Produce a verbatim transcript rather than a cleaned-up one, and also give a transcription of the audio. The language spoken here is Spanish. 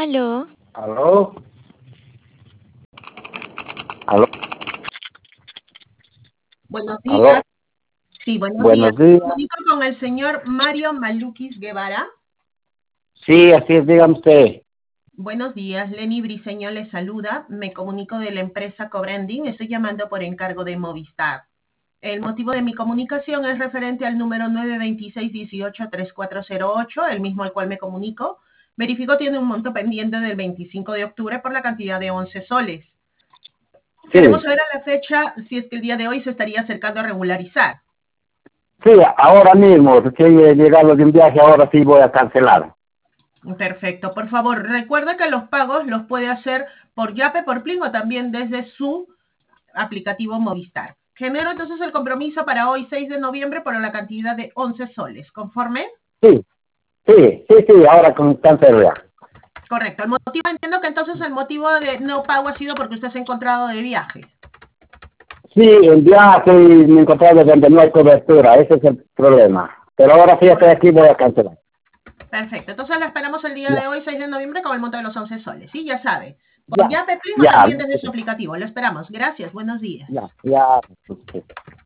Aló. ¿Aló? ¿Aló? Buenos ¿Aló? días. Sí, buenos días. Buenos días. Me comunico con el señor Mario Malukis Guevara. Sí, así es, dígame usted. Buenos días, Lenny Briseño le saluda. Me comunico de la empresa Cobranding. Estoy llamando por encargo de Movistar. El motivo de mi comunicación es referente al número nueve dos seis uno ocho tres cuatro cero ocho, el mismo al cual me comunico. Verifico tiene un monto pendiente del veinticinco de octubre por la cantidad de once soles. Sí, Queremos saber a la fecha si es que el día de hoy se estaría acercando a regularizar. sí, ahora mismo, estoy llegando de un viaje, ahora sí voy a cancelar. Perfecto. Por favor, recuerda que los pagos los puede hacer por Yape, por Plin o también desde su aplicativo Movistar. Genero entonces el compromiso para hoy, seis de noviembre, por la cantidad de once soles. ¿Conforme? Sí, sí, sí, sí, ahora con cancelo ya. Correcto. El motivo, entiendo que entonces el motivo de no pago ha sido porque usted se ha encontrado de viaje. Sí, el viaje y me encontré donde no hay cobertura, ese es el problema. Pero ahora sí estoy aquí, voy a cancelar. Perfecto. Entonces lo esperamos el día Ya, de hoy, seis de noviembre, con el monto de los once soles. Sí, ya sabe. Por ya, Yape, Plin o ya, también desde su aplicativo. Lo esperamos. Gracias. Buenos días. ya, ya.